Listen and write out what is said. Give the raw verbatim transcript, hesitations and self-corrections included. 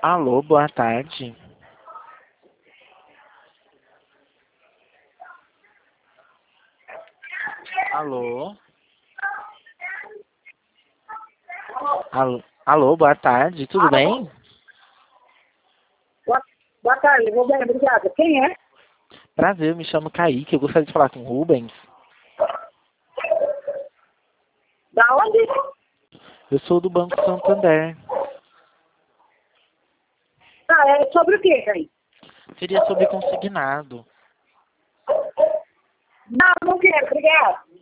Alô, boa tarde. Alô? Alô, alô, boa tarde, tudo Alô? bem? Boa, boa tarde, vou bem, obrigada. Quem é? Prazer, eu me chamo Kaique, eu gostaria de falar com o Rubens. Da onde? Eu sou do Banco Santander. Tá, é sobre o quê, aí? Seria sobre consignado. Não, não quero, obrigada.